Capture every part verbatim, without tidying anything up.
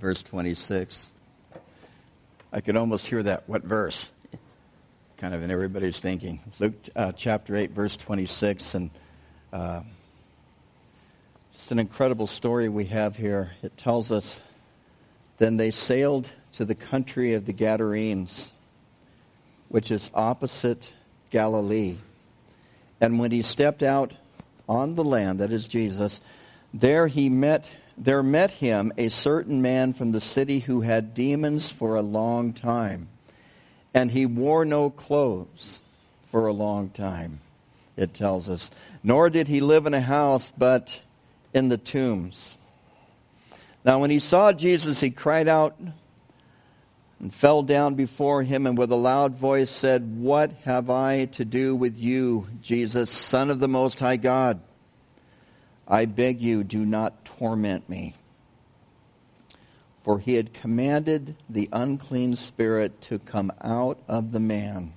verse twenty-six. I could almost hear that, what verse? Kind of in everybody's thinking. Luke uh, chapter eight, verse twenty-six, and uh, just an incredible story we have here. It tells us, then they sailed to the country of the Gadarenes, which is opposite Galilee. And when he stepped out on the land, that is Jesus, there he met there met him a certain man from the city who had demons for a long time. And he wore no clothes for a long time, it tells us. Nor did he live in a house, but in the tombs. Now when he saw Jesus, he cried out and fell down before him, and with a loud voice said, "What have I to do with you, Jesus, Son of the Most High God? I beg you, do not torment me." For he had commanded the unclean spirit to come out of the man.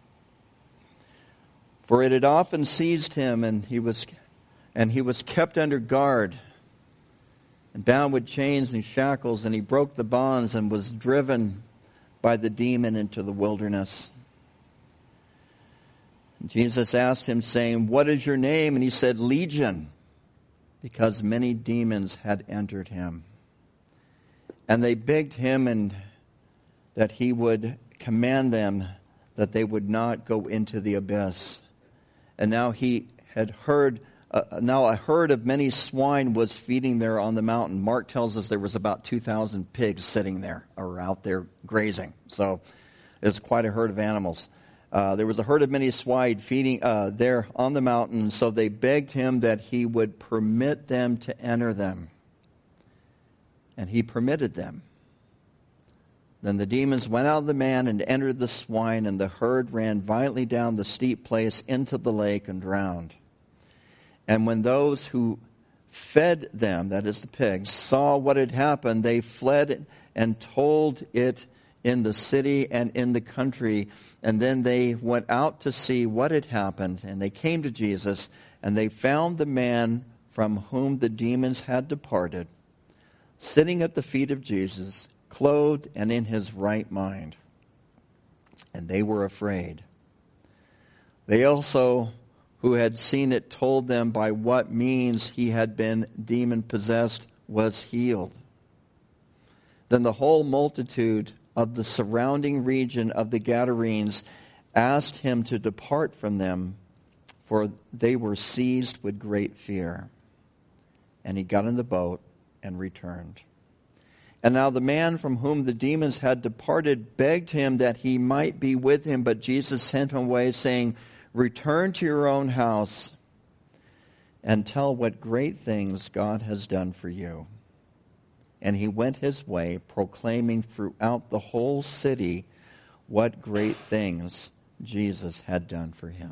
For it had often seized him, and he was and he was kept under guard, and bound with chains and shackles, and he broke the bonds and was driven by the demon into the wilderness. And Jesus asked him, saying, "What is your name?" And he said, "Legion," because many demons had entered him. And they begged him and that he would command them that they would not go into the abyss. And now he had heard, uh, now a herd of many swine was feeding there on the mountain. Mark tells us there was about two thousand pigs sitting there or out there grazing. So it was quite a herd of animals. Uh, there was a herd of many swine feeding uh, there on the mountain. So they begged him that he would permit them to enter them. And he permitted them. Then the demons went out of the man and entered the swine, and the herd ran violently down the steep place into the lake and drowned. And when those who fed them, that is the pigs, saw what had happened, they fled and told it in the city and in the country. And then they went out to see what had happened, and they came to Jesus, and they found the man from whom the demons had departed, sitting at the feet of Jesus, clothed and in his right mind. And they were afraid. They also, who had seen it, told them by what means he had been demon-possessed, was healed. Then the whole multitude of the surrounding region of the Gadarenes asked him to depart from them, for they were seized with great fear. And he got in the boat and returned. And now the man from whom the demons had departed begged him that he might be with him, but Jesus sent him away, saying, "Return to your own house and tell what great things God has done for you." And he went his way, proclaiming throughout the whole city what great things Jesus had done for him.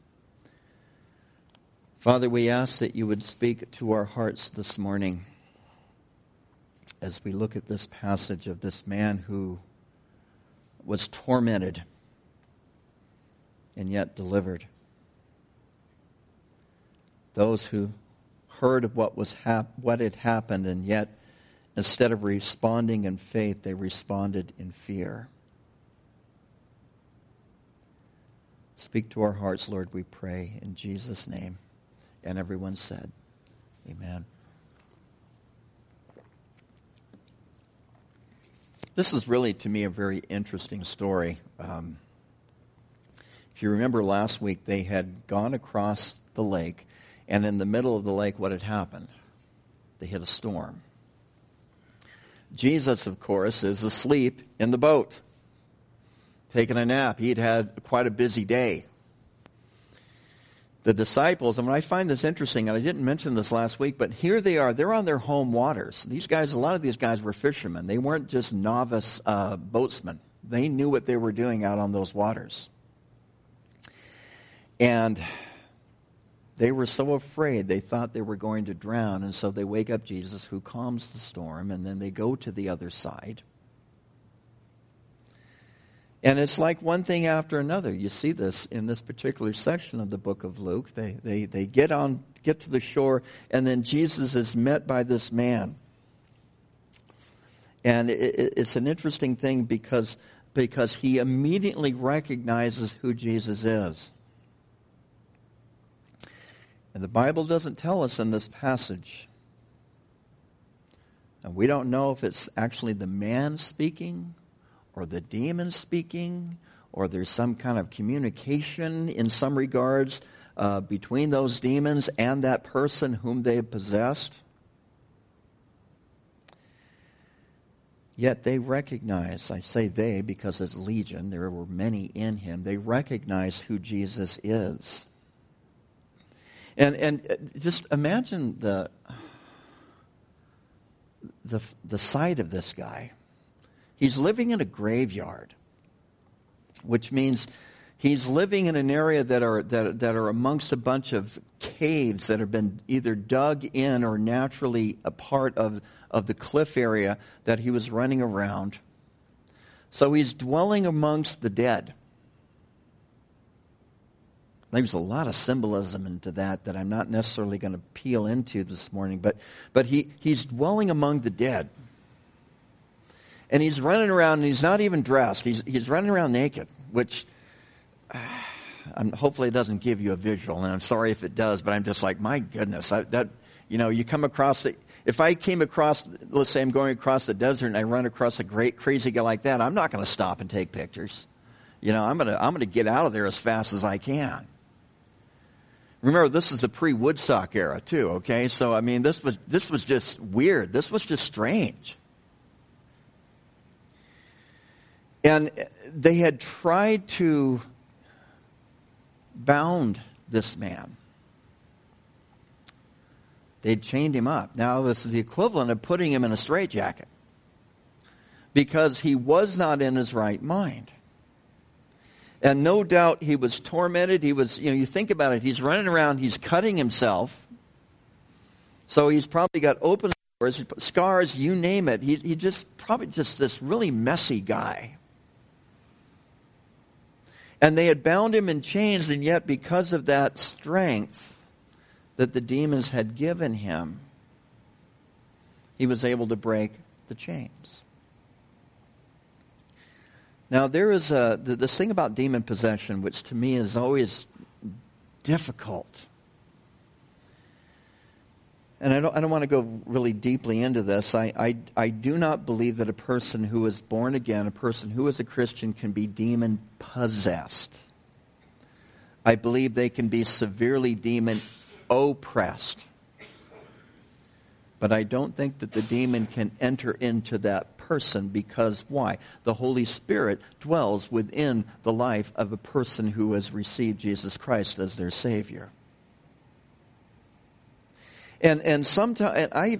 Father, we ask that you would speak to our hearts this morning as we look at this passage of this man who was tormented and yet delivered. Those who heard of what was hap- what had happened, and yet instead of responding in faith, they responded in fear. Speak to our hearts, Lord, we pray, in Jesus' name. And everyone said, amen. This is really, to me, a very interesting story. Um, if you remember last week, they had gone across the lake, and in the middle of the lake, what had happened? They hit a storm. Jesus, of course, is asleep in the boat, taking a nap. He'd had quite a busy day. The disciples, and I find this interesting, and I didn't mention this last week, but here they are. They're on their home waters. These guys, a lot of these guys were fishermen. They weren't just novice uh, boatsmen. They knew what they were doing out on those waters. And they were so afraid, they thought they were going to drown, and so they wake up Jesus, who calms the storm, and then they go to the other side. And it's like one thing after another. You see this in this particular section of the book of Luke. They they they get on get to the shore, and then Jesus is met by this man. And it, it's an interesting thing because, because he immediately recognizes who Jesus is. And the Bible doesn't tell us in this passage. And we don't know if it's actually the man speaking or the demon speaking, or there's some kind of communication in some regards uh, between those demons and that person whom they have possessed. Yet they recognize, I say they because it's legion, there were many in him, they recognize who Jesus is. And and just imagine the the the sight of this guy. He's living in a graveyard, which means he's living in an area that are that that are amongst a bunch of caves that have been either dug in or naturally a part of of the cliff area that he was running around. So he's dwelling amongst the dead. There's a lot of symbolism into that that I'm not necessarily going to peel into this morning, but but he, he's dwelling among the dead. And he's running around and he's not even dressed. He's he's running around naked, which uh, I'm, hopefully it doesn't give you a visual, and I'm sorry if it does, but I'm just like, my goodness, I, that you know, you come across the if I came across, let's say I'm going across the desert and I run across a great crazy guy like that, I'm not going to stop and take pictures. You know, I'm going to I'm going to get out of there as fast as I can. Remember, this is the pre-Woodstock era too, okay? So, I mean, this was this was just weird. This was just strange. And they had tried to bound this man. They'd chained him up. Now, this is the equivalent of putting him in a straitjacket because he was not in his right mind. And no doubt he was tormented. He was, you know, you think about it, he's running around, he's cutting himself. So he's probably got open scars, scars, you name it. He, he just, probably just this really messy guy. And they had bound him in chains, and yet because of that strength that the demons had given him, he was able to break the chains. Now, there is a, this thing about demon possession, which to me is always difficult. And I don't, I don't want to go really deeply into this. I, I, I do not believe that a person who is born again, a person who is a Christian, can be demon possessed. I believe they can be severely demon oppressed. But I don't think that the demon can enter into that person because why? The Holy Spirit dwells within the life of a person who has received Jesus Christ as their Savior. And and sometimes I,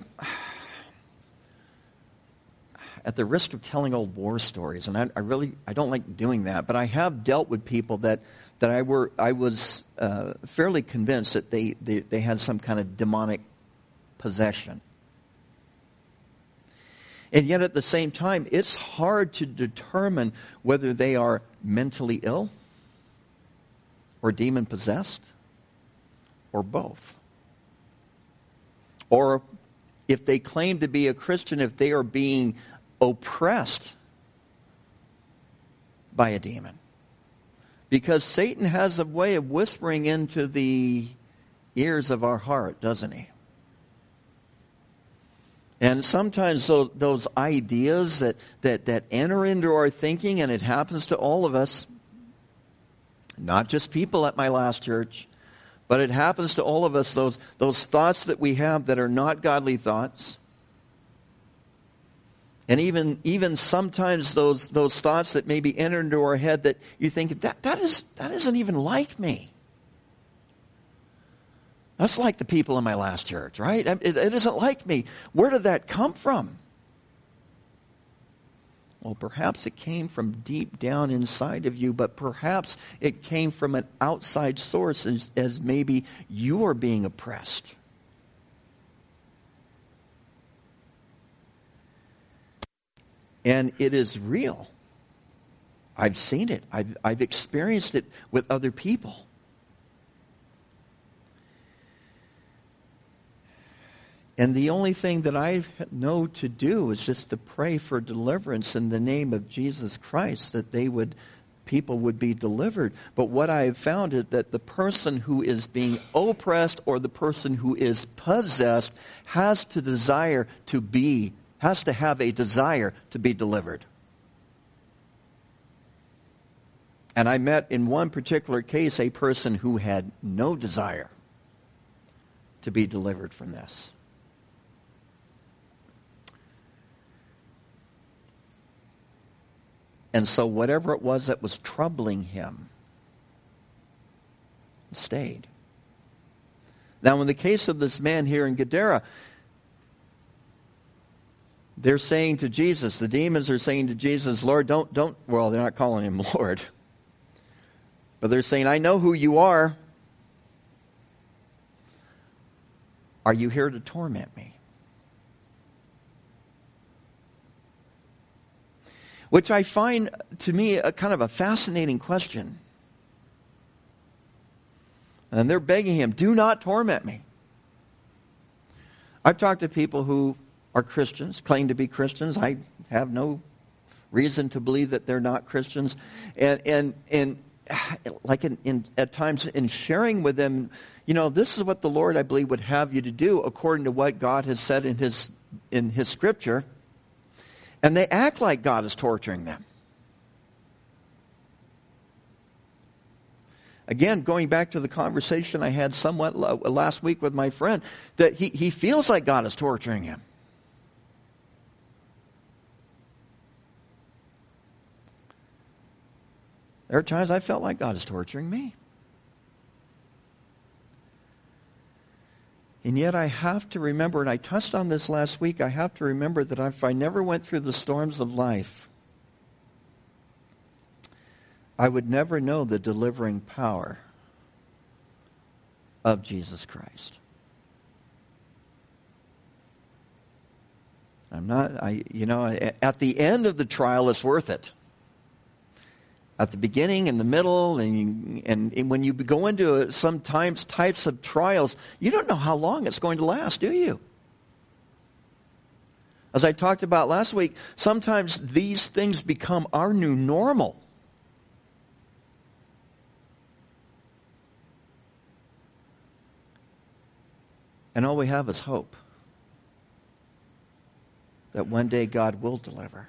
at the risk of telling old war stories, and I, I really I don't like doing that, but I have dealt with people that that I were I was uh, fairly convinced that they, they they had some kind of demonic possession. And yet at the same time, it's hard to determine whether they are mentally ill or demon-possessed or both. Or if they claim to be a Christian, if they are being oppressed by a demon. Because Satan has a way of whispering into the ears of our heart, doesn't he? And sometimes those, those ideas that, that, that enter into our thinking, and it happens to all of us, not just people at my last church, but it happens to all of us, those, those thoughts that we have that are not godly thoughts. And even even sometimes those those thoughts that maybe enter into our head that you think, that that is that isn't even like me. That's like the people in my last church, right? It, it isn't like me. Where did that come from? Well, perhaps it came from deep down inside of you, but perhaps it came from an outside source as, as maybe you are being oppressed. And it is real. I've seen it. I've, I've experienced it with other people. And the only thing that I know to do is just to pray for deliverance in the name of Jesus Christ, that they would, people would be delivered. But what I have found is that the person who is being oppressed or the person who is possessed has to desire to be, has to have a desire to be delivered. And I met in one particular case a person who had no desire to be delivered from this. And so whatever it was that was troubling him stayed. Now, in the case of this man here in Gadara, they're saying to Jesus, the demons are saying to Jesus, Lord, don't, don't, well, they're not calling him Lord. But they're saying, I know who you are. Are you here to torment me? Which I find, to me, a kind of a fascinating question. And they're begging him, do not torment me. I've talked to people who are Christians, claim to be Christians. I have no reason to believe that they're not Christians. And and and like in, in at times in sharing with them, you know, this is what the Lord, I believe, would have you to do according to what God has said in His in His Scripture. And they act like God is torturing them. Again, going back to the conversation I had somewhat last week with my friend, that he, he feels like God is torturing him. There are times I felt like God is torturing me. And yet I have to remember, and I touched on this last week, I have to remember that if I never went through the storms of life, I would never know the delivering power of Jesus Christ. I'm not, I, you know, at the end of the trial, it's worth it. At the beginning, in the middle, and, you, and, and when you go into sometimes types of trials, you don't know how long it's going to last, do you? As I talked about last week, sometimes these things become our new normal. And all we have is hope that one day God will deliver.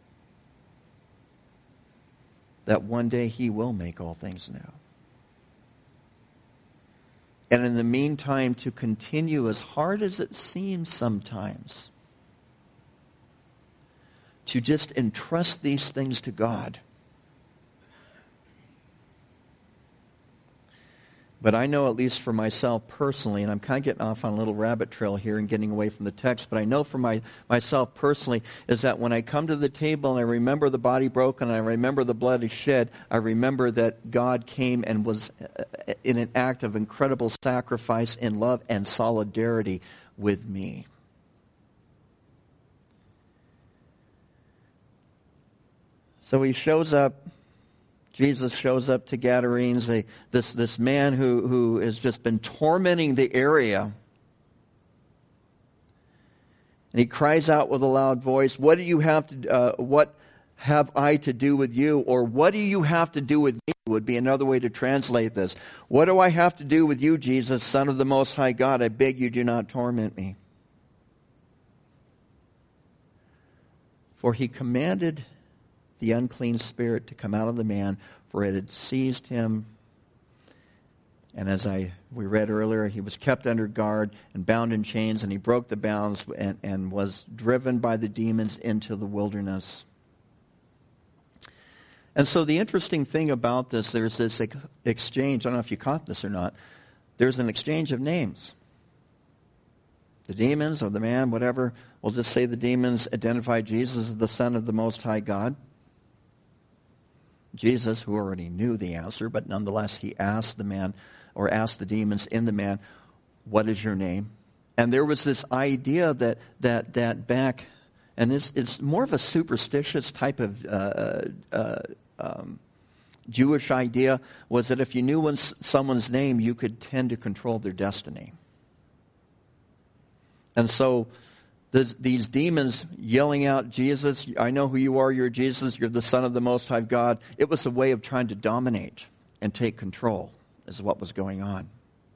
That one day He will make all things new. And in the meantime, to continue, as hard as it seems sometimes, to just entrust these things to God. But I know, at least for myself personally, and I'm kind of getting off on a little rabbit trail here and getting away from the text, but I know for my, myself personally is that when I come to the table and I remember the body broken and I remember the blood shed, I remember that God came and was in an act of incredible sacrifice in love and solidarity with me. So He shows up. Jesus shows up to Gadarenes, they, this, this man who, who has just been tormenting the area. And he cries out with a loud voice, what do you have to, uh, what have I to do with you? Or what do you have to do with me would be another way to translate this. What do I have to do with you, Jesus, Son of the Most High God? I beg you, do not torment me. For He commanded the unclean spirit to come out of the man, for it had seized him. And as I we read earlier, he was kept under guard and bound in chains, and he broke the bounds and, and was driven by the demons into the wilderness. And so the interesting thing about this, there's this ex- exchange. I don't know if you caught this or not. There's an exchange of names. The demons or the man, whatever, we'll just say the demons identify Jesus as the Son of the Most High God. Jesus, who already knew the answer, but nonetheless he asked the man, or asked the demons in the man, what is your name? And there was this idea that that that back, and it's, it's more of a superstitious type of uh, uh, um, Jewish idea, was that if you knew someone's name, you could tend to control their destiny. And so this, these demons yelling out, Jesus, I know who you are, you're Jesus, you're the Son of the Most High God. It was a way of trying to dominate and take control, is what was going on.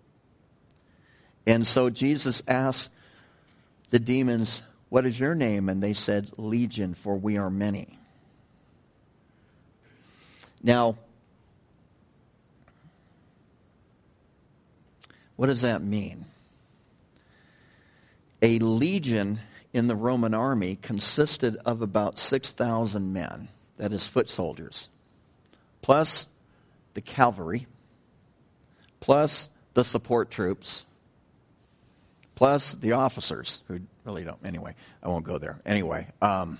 And so Jesus asked the demons, what is your name? And they said, Legion, for we are many. Now, what does that mean? A legion in the Roman army consisted of about six thousand men, that is foot soldiers, plus the cavalry, plus the support troops, plus the officers, who really don't, anyway, I won't go there. Anyway, um,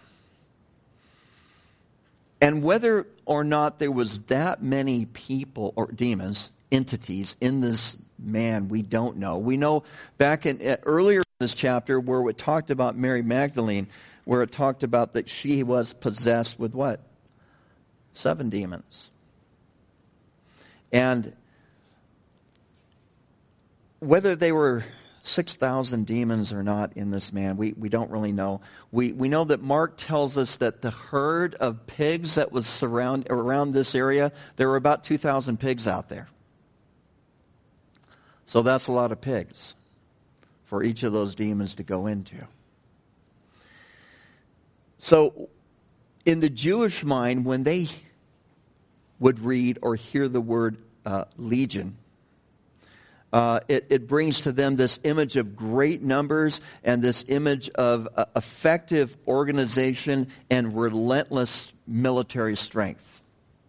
and whether or not there was that many people, or demons, entities in this man, we don't know. We know back in uh, earlier in this chapter where it talked about Mary Magdalene, where it talked about that she was possessed with what? Seven demons. And whether they were six thousand demons or not in this man, we, we don't really know. We we know that Mark tells us that the herd of pigs that was surround, around this area, there were about two thousand pigs out there. So that's a lot of pigs for each of those demons to go into. So in the Jewish mind, when they would read or hear the word uh, legion, uh, it, it brings to them this image of great numbers and this image of uh, effective organization and relentless military strength.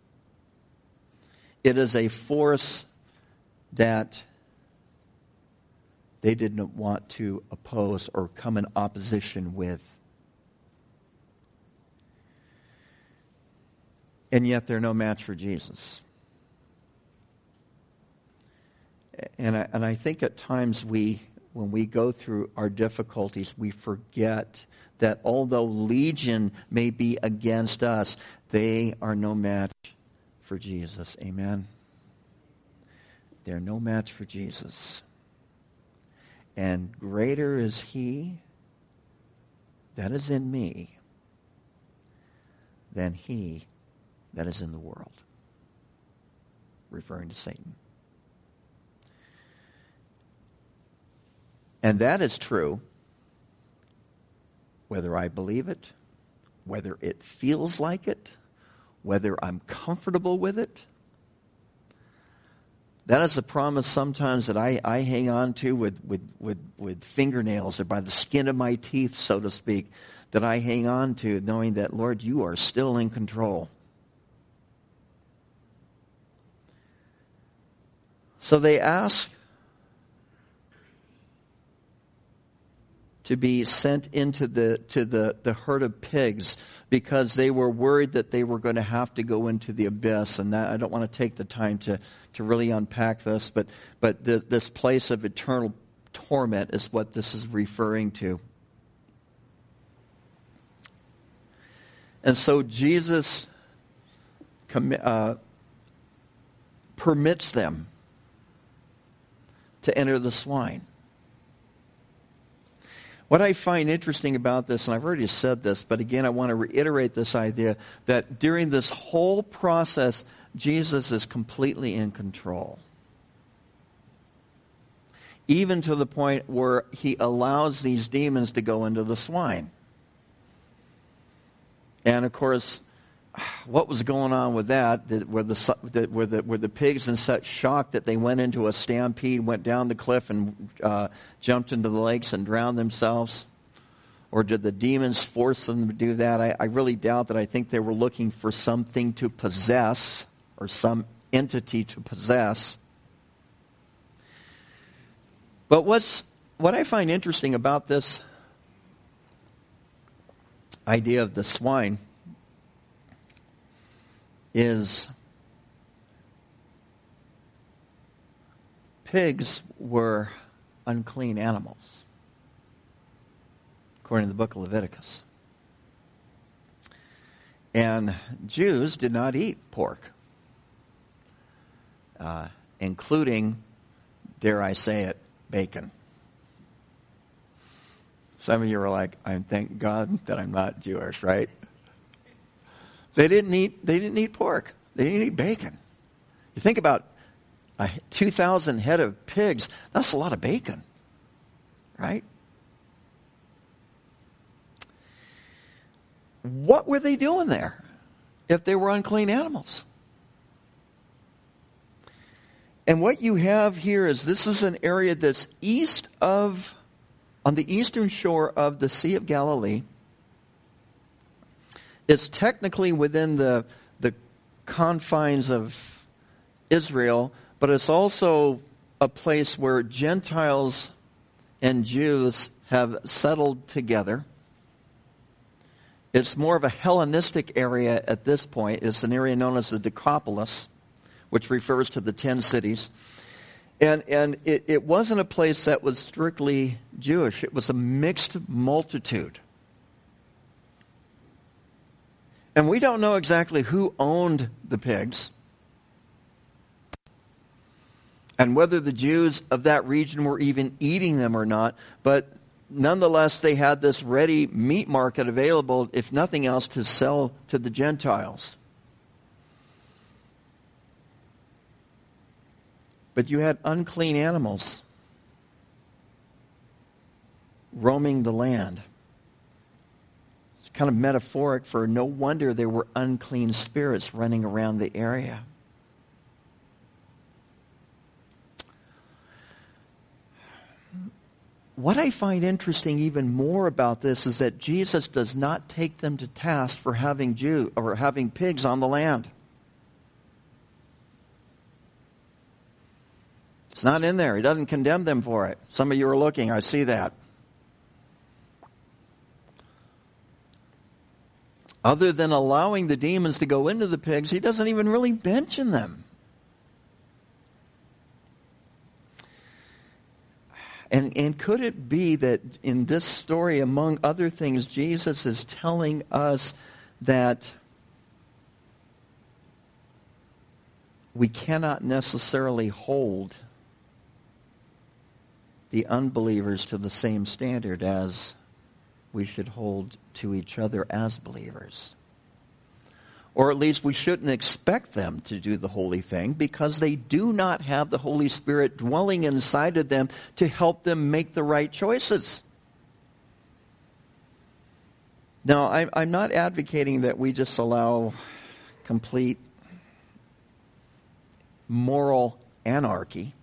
It is a force that they didn't want to oppose or come in opposition with. And yet they're no match for Jesus. And I, and I think at times we, when we go through our difficulties, we forget that although legion may be against us, they are no match for Jesus. Amen? They're no match for Jesus. And greater is he that is in me than he that is in the world. Referring to Satan. And that is true whether I believe it, whether it feels like it, whether I'm comfortable with it. That is a promise sometimes that I, I hang on to with, with, with, with fingernails or by the skin of my teeth, so to speak, that I hang on to knowing that, Lord, you are still in control. So they ask to be sent into the to the, the herd of pigs because they were worried that they were going to have to go into the abyss. And that, I don't want to take the time to, to really unpack this, but, but the, this place of eternal torment is what this is referring to. And so Jesus commi- uh, permits them to enter the swine. What I find interesting about this, and I've already said this, but again I want to reiterate this idea, that during this whole process, Jesus is completely in control. Even to the point where he allows these demons to go into the swine. And of course, what was going on with that? Were the, were the, were the pigs in such shock that they went into a stampede, went down the cliff and uh, jumped into the lakes and drowned themselves? Or did the demons force them to do that? I, I really doubt that. I think they were looking for something to possess or some entity to possess. But what's what I find interesting about this idea of the swine is pigs were unclean animals, according to the book of Leviticus. And Jews did not eat pork, uh, including, dare I say it, bacon. Some of you are like, I thank God that I'm not Jewish, right? They didn't eat, they didn't eat pork. They didn't eat bacon. You think about uh, two thousand head of pigs. That's a lot of bacon, right? What were they doing there if they were unclean animals? And what you have here is this is an area that's east of, on the eastern shore of the Sea of Galilee. It's technically within the, the confines of Israel, but it's also a place where Gentiles and Jews have settled together. It's more of a Hellenistic area at this point. It's an area known as the Decapolis, which refers to the ten cities. And and it, it wasn't a place that was strictly Jewish. It was a mixed multitude. And we don't know exactly who owned the pigs and whether the Jews of that region were even eating them or not. But nonetheless, they had this ready meat market available, if nothing else, to sell to the Gentiles. But you had unclean animals roaming the land. It's kind of metaphoric for no wonder there were unclean spirits running around the area. What I find interesting even more about this is that Jesus does not take them to task for having Jew or having pigs on the land. It's not in there. He doesn't condemn them for it. Some of you are looking. I see that. Other than allowing the demons to go into the pigs, he doesn't even really mention them. And, and could it be that in this story, among other things, Jesus is telling us that we cannot necessarily hold the unbelievers to the same standard as we should hold to each other as believers? Or at least we shouldn't expect them to do the holy thing because they do not have the Holy Spirit dwelling inside of them to help them make the right choices. Now, I'm, I'm not advocating that we just allow complete moral anarchy.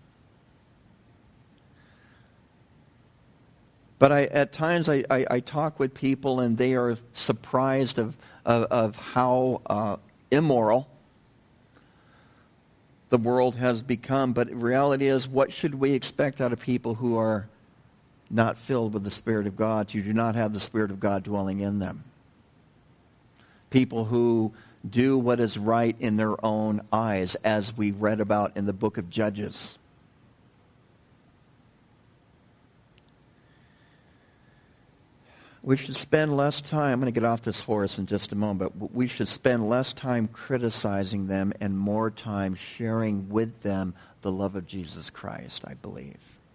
But I, at times I, I, I talk with people and they are surprised of, of, of how uh, immoral the world has become. But the reality is, what should we expect out of people who are not filled with the Spirit of God, who do not have the Spirit of God dwelling in them? People who do what is right in their own eyes, as we read about in the book of Judges. We should spend less time, I'm going to get off this horse in just a moment, but we should spend less time criticizing them and more time sharing with them the love of Jesus Christ, I believe.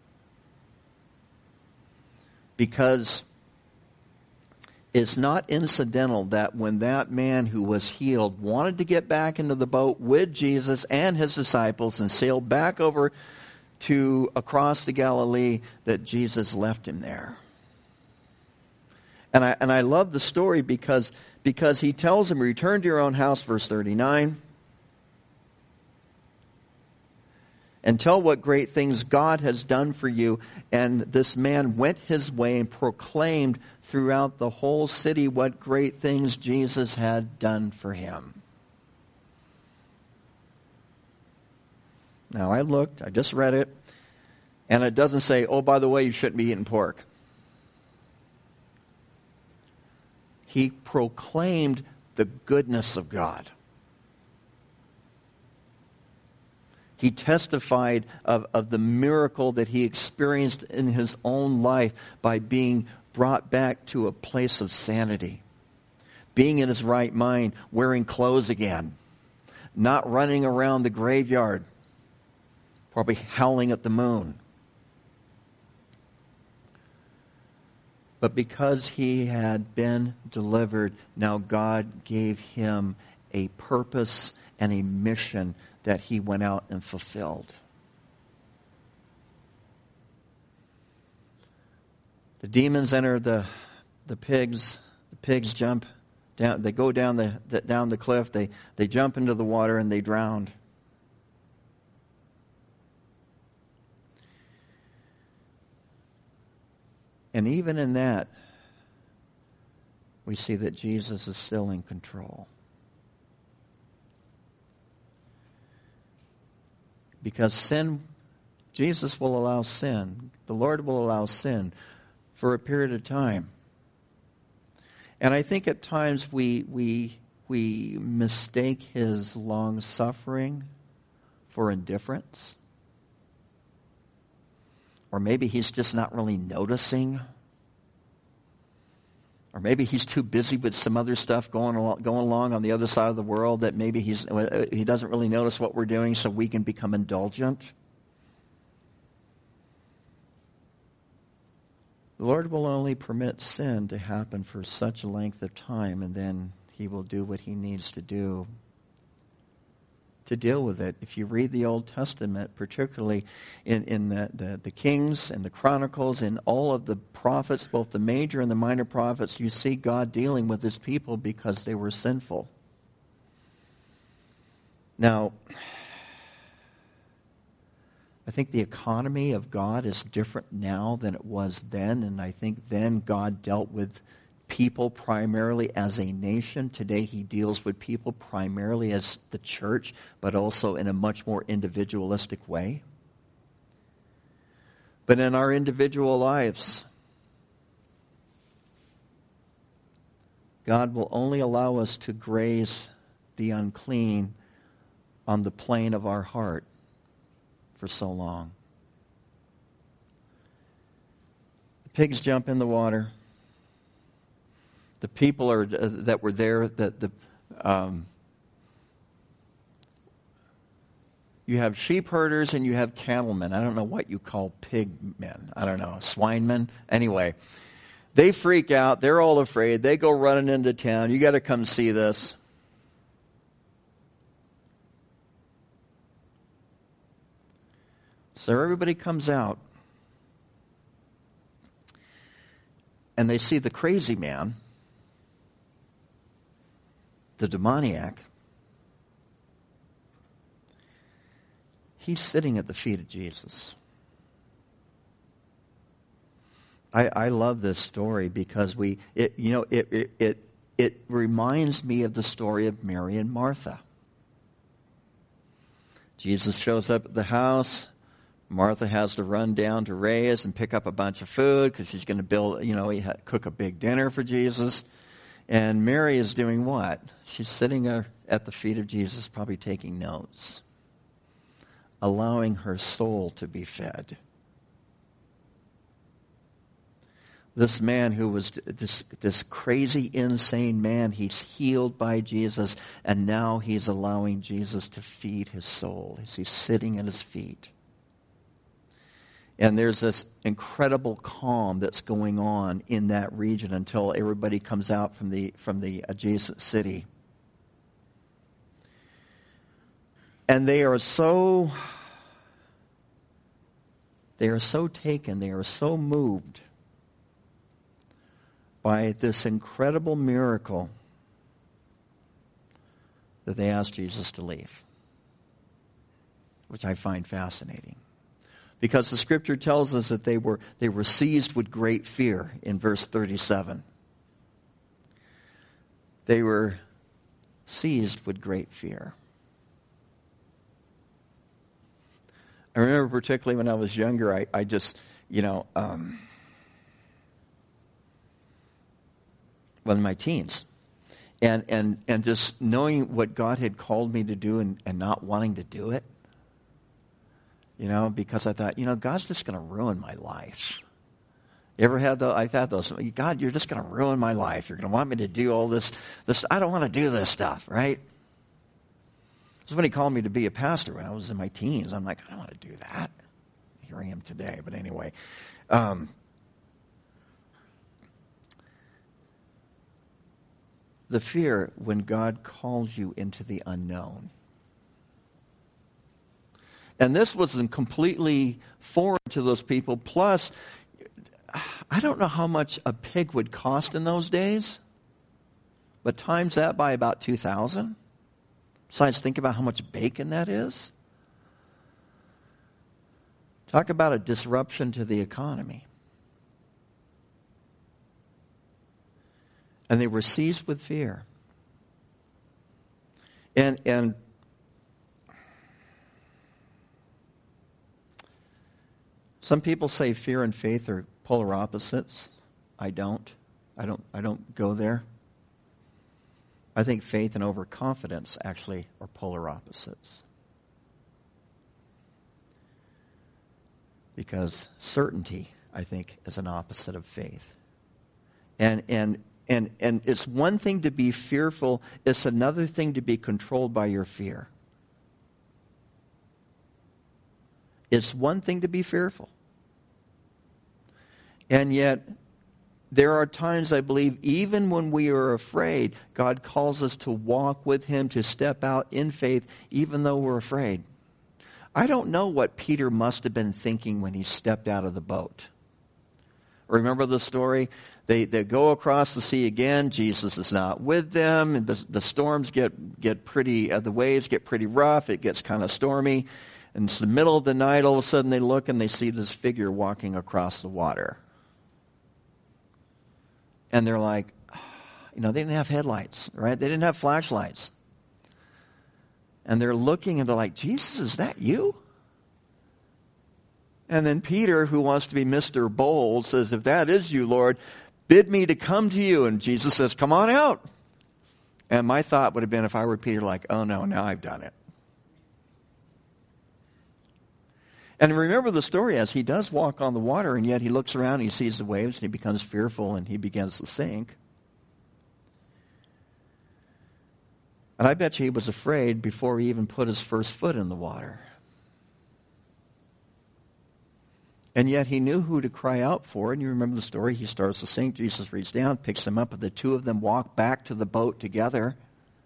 Because it's not incidental that when that man who was healed wanted to get back into the boat with Jesus and his disciples and sail back over to across the Galilee, that Jesus left him there. And I and I love the story because, because he tells him, return to your own house, verse thirty-nine, and tell what great things God has done for you. And this man went his way and proclaimed throughout the whole city what great things Jesus had done for him. Now I looked, I just read it, and it doesn't say, oh, by the way, you shouldn't be eating pork. He proclaimed the goodness of God. He testified of, of the miracle that he experienced in his own life by being brought back to a place of sanity, being in his right mind, wearing clothes again, not running around the graveyard, probably howling at the moon. But because he had been delivered, now God gave him a purpose and a mission that he went out and fulfilled. The demons enter the the pigs. The pigs jump down. They go down the, the down the cliff. They they jump into the water and they drown. And even in that, we see that Jesus is still in control. Because sin, Jesus will allow sin. The Lord will allow sin for a period of time. And I think at times we we we mistake his long suffering for indifference. Or maybe he's just not really noticing. Or maybe he's too busy with some other stuff going along, going along on the other side of the world that maybe he's he doesn't really notice what we're doing, so we can become indulgent. The Lord will only permit sin to happen for such a length of time, and then he will do what he needs to do to deal with it. If you read the Old Testament, particularly in, in the, the, the Kings and the Chronicles and all of the prophets, both the major and the minor prophets, you see God dealing with his people because they were sinful. Now, I think the economy of God is different now than it was then, and I think then God dealt with people primarily as a nation. Today he deals with people primarily as the church, but also in a much more individualistic way. But in our individual lives, God will only allow us to graze the unclean on the plane of our heart for so long. The pigs jump in the water. The people are uh, that were there, that the um, you have sheep herders and you have cattlemen. I don't know what you call pig men. I don't know, swinemen. Anyway, they freak out. They're all afraid. They go running into town. You got to come see this. So everybody comes out, and they see the crazy man, the demoniac. He's sitting at the feet of Jesus. I, I love this story because we, it, you know, it, it it it reminds me of the story of Mary and Martha. Jesus shows up at the house. Martha has to run down to Ray's and pick up a bunch of food because she's going to build, you know, cook a big dinner for Jesus. And Mary is doing what? She's sitting at the feet of Jesus, probably taking notes, allowing her soul to be fed. This man who was this, this crazy, insane man, he's healed by Jesus, and now he's allowing Jesus to feed his soul as he's sitting at his feet. And there's this incredible calm that's going on in that region until everybody comes out from the from the adjacent city. And they are so they are so taken, they are so moved by this incredible miracle that they ask Jesus to leave, which I find fascinating. Because the scripture tells us that they were they were seized with great fear in verse thirty-seven. They were seized with great fear. I remember particularly when I was younger, I, I just, you know, um, well, in my teens. And, and, and just knowing what God had called me to do and, and not wanting to do it. You know, because I thought, you know, God's just going to ruin my life. You ever had those? I've had those. God, you're just going to ruin my life. You're going to want me to do all this. This I don't want to do this stuff, right? This is when he called me to be a pastor when I was in my teens. I'm like, I don't want to do that. Here I am today. But anyway. Um, the fear when God calls you into the unknown. And this wasn't completely foreign to those people. Plus, I don't know how much a pig would cost in those days, but times that by about two thousand. Besides, think about how much bacon that is. Talk about a disruption to the economy. And they were seized with fear. And and some people say fear and faith are polar opposites. I don't. I don't I don't go there. I think faith and overconfidence actually are polar opposites. Because certainty, I think, is an opposite of faith. And and and and it's one thing to be fearful, it's another thing to be controlled by your fear. It's one thing to be fearful. And yet, there are times, I believe, even when we are afraid, God calls us to walk with Him, to step out in faith, even though we're afraid. I don't know what Peter must have been thinking when he stepped out of the boat. Remember the story? They they go across the sea again. Jesus is not with them. And the, the storms get, get pretty, uh, the waves get pretty rough. It gets kind of stormy. And it's the middle of the night. All of a sudden they look and they see this figure walking across the water. And they're like, you know, they didn't have headlights, right? They didn't have flashlights. And they're looking and they're like, Jesus, is that you? And then Peter, who wants to be Mister Bold, says, if that is you, Lord, bid me to come to you. And Jesus says, come on out. And my thought would have been, if I were Peter, like, oh no, now I've done it. And remember the story, as he does walk on the water, and yet he looks around, and he sees the waves, and he becomes fearful, and he begins to sink. And I bet you he was afraid before he even put his first foot in the water. And yet he knew who to cry out for. And you remember the story. He starts to sink. Jesus reaches down, picks him up, and the two of them walk back to the boat together.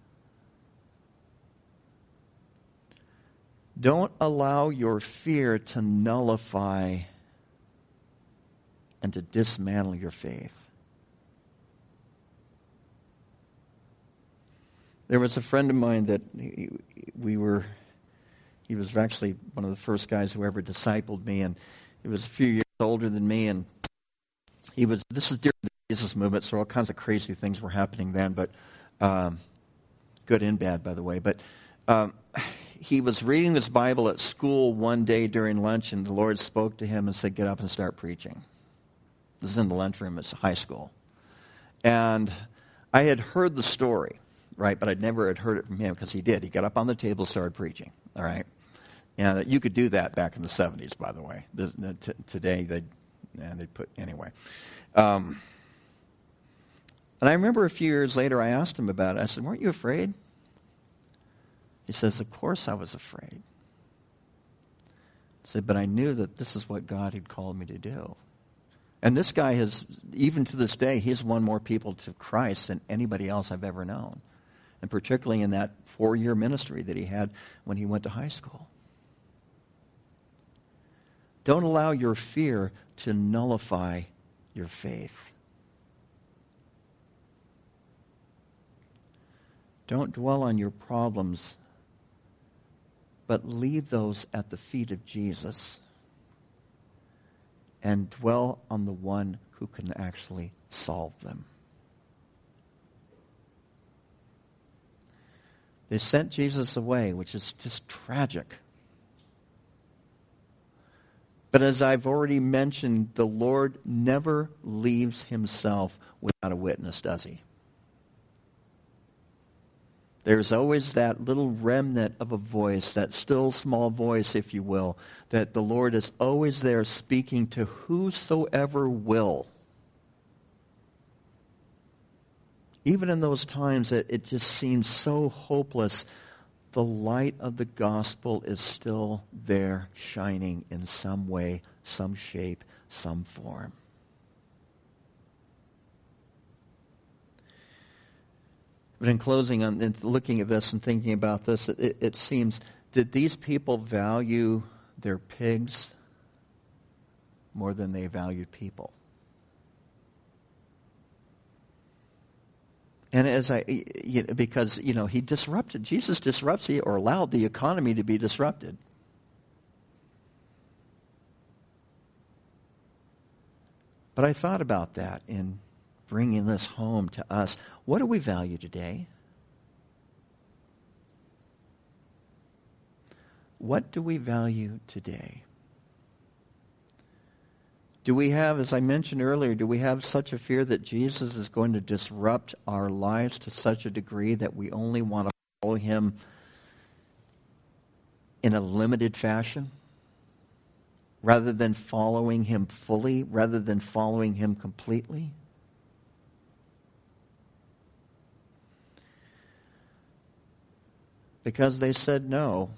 Don't allow your fear to nullify and to dismantle your faith. There was a friend of mine that we were, he was actually one of the first guys who ever discipled me, and he was a few years older than me, and he was, this is during the Jesus movement, so all kinds of crazy things were happening then, but um, good and bad, by the way, but um, he was reading this Bible at school one day during lunch, and the Lord spoke to him and said, get up and start preaching. This is in the lunchroom, it's high school. And I had heard the story, right, but I'd never had heard it from him, because he did. He got up on the table, started preaching, all right? And you could do that back in the seventies, by the way. This, t- today, they'd, yeah, they'd put, anyway. Um, and I remember a few years later, I asked him about it. I said, weren't you afraid? He says, of course I was afraid. I said, but I knew that this is what God had called me to do. And this guy has, even to this day, he's won more people to Christ than anybody else I've ever known. And particularly in that four-year ministry that he had when he went to high school. Don't allow your fear to nullify your faith. Don't dwell on your problems, but leave those at the feet of Jesus and dwell on the one who can actually solve them. They sent Jesus away, which is just tragic. But as I've already mentioned, the Lord never leaves himself without a witness, does he? There's always that little remnant of a voice, that still small voice, if you will, that the Lord is always there speaking to whosoever will. Even in those times that it just seems so hopeless, the light of the gospel is still there, shining in some way, some shape, some form. But in closing, on in looking at this and thinking about this, it, it seems, did these people value their pigs more than they valued people? And as I, you know, because, you know, he disrupted, Jesus disrupts the, or allowed the economy to be disrupted. But I thought about that in bringing this home to us. What do we value today? What do we value today? Do we have, as I mentioned earlier, do we have such a fear that Jesus is going to disrupt our lives to such a degree that we only want to follow him in a limited fashion? Rather than following him fully, rather than following him completely? Because they said no,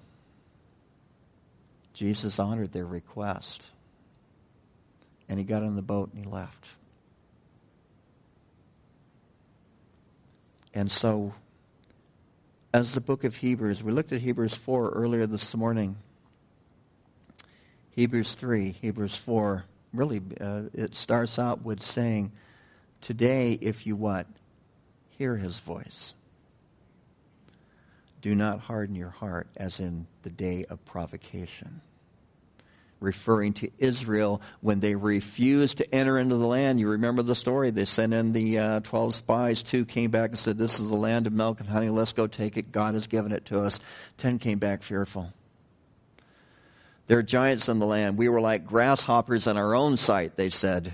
Jesus honored their request. And he got on the boat and he left. And so, as the book of Hebrews, we looked at Hebrews four earlier this morning. Hebrews three, Hebrews four, really, uh, it starts out with saying, today, if you what? Hear his voice. Do not harden your heart as in the day of provocation. Referring to Israel when they refused to enter into the land. You remember the story. They sent in the uh, twelve spies. Two came back and said, this is the land of milk and honey. Let's go take it. God has given it to us. Ten came back fearful. There are giants in the land. We were like grasshoppers in our own sight, they said.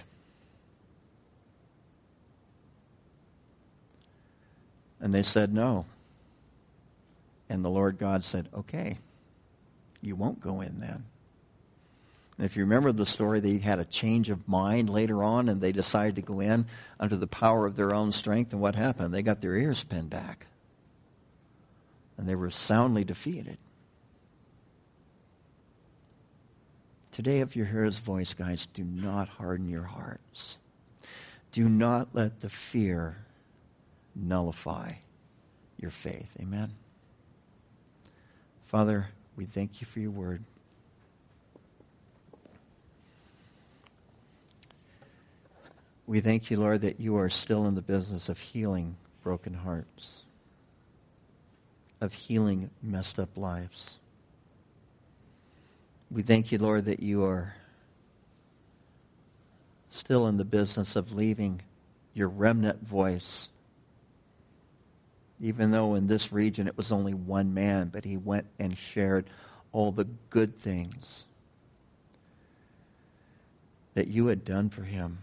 And they said no. And the Lord God said, okay, you won't go in then. And if you remember the story, they had a change of mind later on, and they decided to go in under the power of their own strength. And what happened? They got their ears pinned back. And they were soundly defeated. Today, if you hear his voice, guys, do not harden your hearts. Do not let the fear nullify your faith. Amen? Father, we thank you for your word. We thank you, Lord, that you are still in the business of healing broken hearts, of healing messed up lives. We thank you, Lord, that you are still in the business of leaving your remnant voice. Even though in this region it was only one man, but he went and shared all the good things that you had done for him.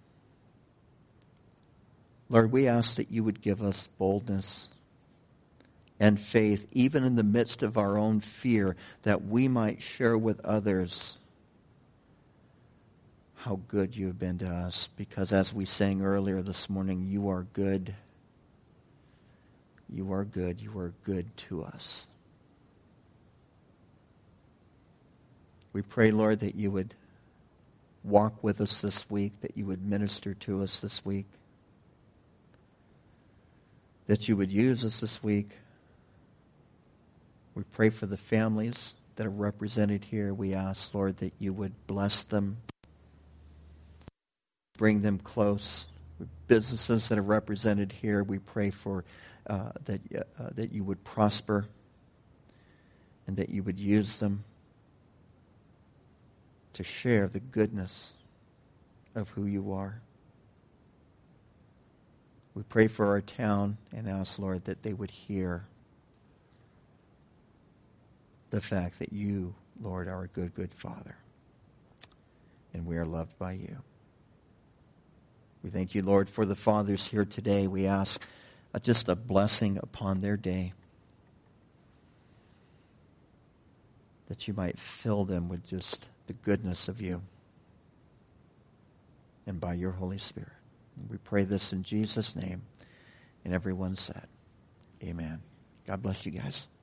Lord, we ask that you would give us boldness and faith, even in the midst of our own fear, that we might share with others how good you have been to us. Because as we sang earlier this morning, you are good. You are good. You are good to us. We pray, Lord, that you would walk with us this week, that you would minister to us this week, that you would use us this week. We pray for the families that are represented here. We ask, Lord, that you would bless them, bring them close. Businesses that are represented here, we pray for uh, that uh, that you would prosper and that you would use them to share the goodness of who you are. We pray for our town and ask, Lord, that they would hear the fact that you, Lord, are a good, good Father, and we are loved by you. We thank you, Lord, for the fathers here today. We ask uh, just a blessing upon their day, that you might fill them with just the goodness of you and by your Holy Spirit. And we pray this in Jesus' name, and everyone said, amen. God bless you guys.